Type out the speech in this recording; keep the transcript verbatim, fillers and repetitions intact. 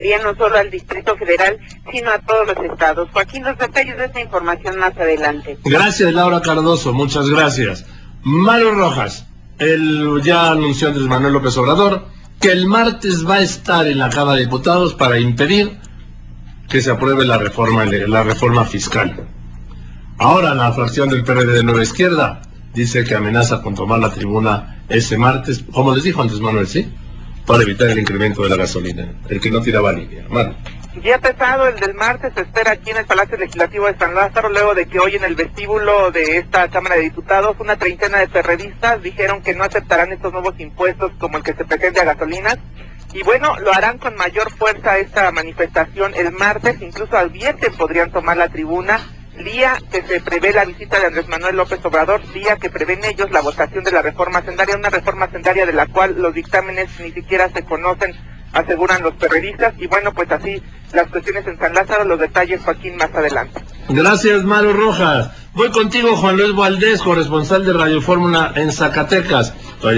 no solo al Distrito Federal, sino a todos los estados. Joaquín, los detalles de esta información más adelante. Gracias, Laura Cardoso, muchas gracias. Mario Rojas, él ya anunció Andrés Manuel López Obrador que el martes va a estar en la Cámara de Diputados para impedir que se apruebe la reforma, la reforma fiscal. Ahora la fracción del P R D de Nueva Izquierda dice que amenaza con tomar la tribuna ese martes, como les dijo Andrés Manuel, ¿sí?, para evitar el incremento de la gasolina, el que no tiraba línea. Bueno. Día pesado el del martes se espera aquí en el Palacio Legislativo de San Lázaro, luego de que hoy en el vestíbulo de esta Cámara de Diputados una treintena de perredistas dijeron que no aceptarán estos nuevos impuestos como el que se pretende a gasolinas. Y bueno, lo harán con mayor fuerza esta manifestación el martes, incluso advierten podrían tomar la tribuna, día que se prevé la visita de Andrés Manuel López Obrador, día que prevén ellos la votación de la reforma hacendaria, una reforma hacendaria de la cual los dictámenes ni siquiera se conocen, aseguran los periodistas, y bueno, pues así las cuestiones en San Lázaro, los detalles, Joaquín, más adelante. Gracias, Mario Rojas. Voy contigo, Juan Luis Valdés, corresponsal de Radio Fórmula en Zacatecas.